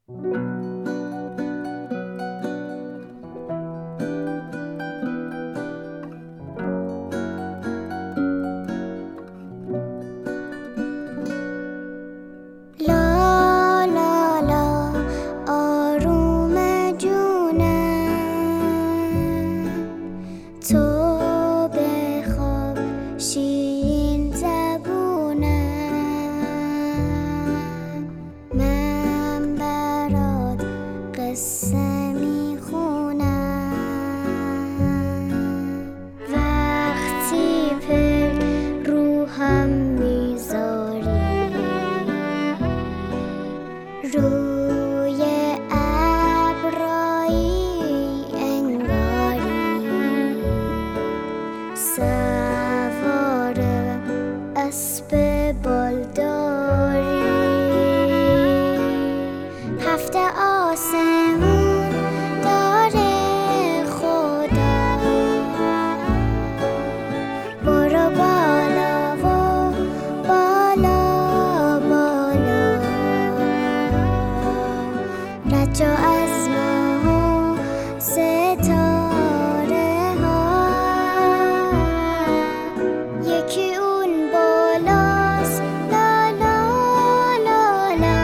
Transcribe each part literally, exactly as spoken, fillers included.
تو بخواب شیرین زبونم، من برات قصه میخونم. وقتی پر روحم میذاری، روی سوار اسب بالداری، هفت آسمون داره خدا. برو بالا و بالا بالا، رجا از ماه و ستاره ها. یکی اون بالاست لا لا لا لا،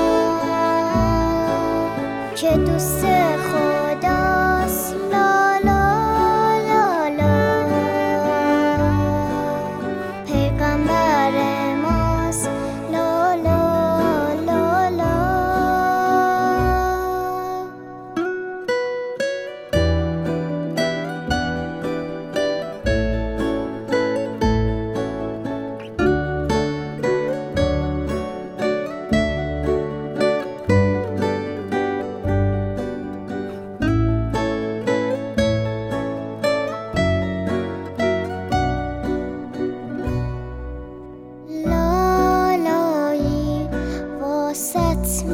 که دوست خداست لا لا لا لا. پیغمبر ماست لا لا لا لا. ست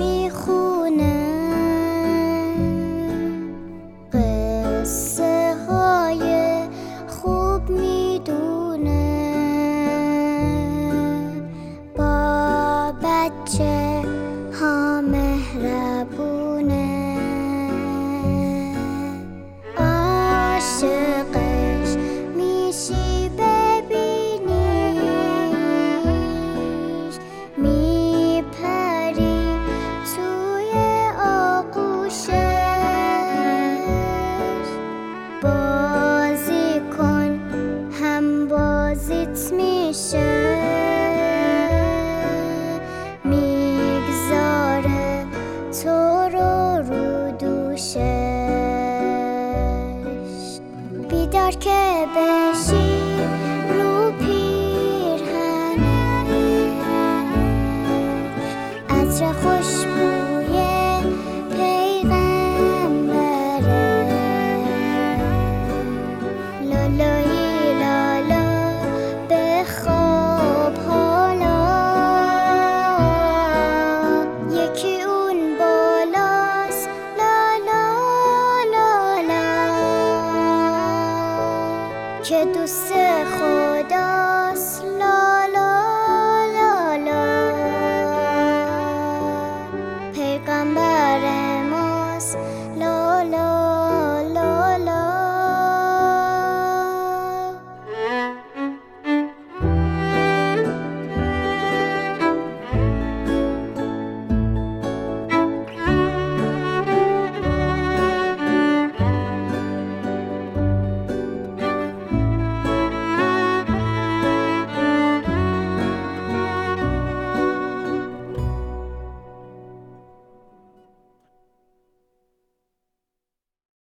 میخونم، قصه های خوب میدونم. با بچه ها مهربونه، عاشقش میشی ببینیش، میپری توی آغوشش. بازی کن هم بازیت میشه، میگذاره تو رو رو دوشش. بیدار که بشی رو پیرهنه، عطر خوشبوی پیغمبره. لالایی لالا بخواب حالا، یکی اون بالاست لا لا لا لا، که دوست خداست لا لا لا لا. پیغمبر